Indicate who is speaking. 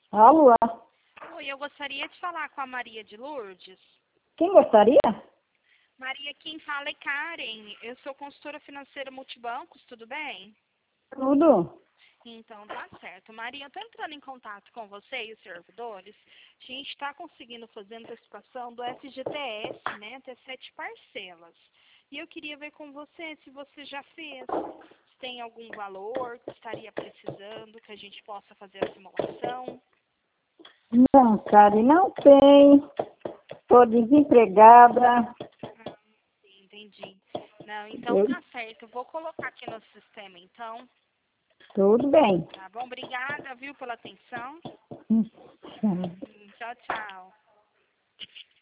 Speaker 1: Alô?
Speaker 2: Oi, eu gostaria de falar com a Maria de Lourdes.
Speaker 1: Quem gostaria?
Speaker 2: Maria, quem fala é Karen. Eu sou consultora financeira multibancos, tudo bem?
Speaker 1: Tudo.
Speaker 2: Então, tá certo. Maria, eu estou entrando em contato com você e os servidores. A gente está conseguindo fazer a antecipação do FGTS, né? Até 7 parcelas. E eu queria ver com você se você já fez, se tem algum valor que estaria precisando, que a gente possa fazer a simulação.
Speaker 1: Não, Karen, não tem. Estou desempregada.
Speaker 2: Sim, entendi. Não, então tá certo. Eu vou colocar aqui no sistema, então.
Speaker 1: Tudo bem.
Speaker 2: Tá bom? Obrigada, viu, pela atenção.
Speaker 1: Hum.
Speaker 2: Tchau, tchau.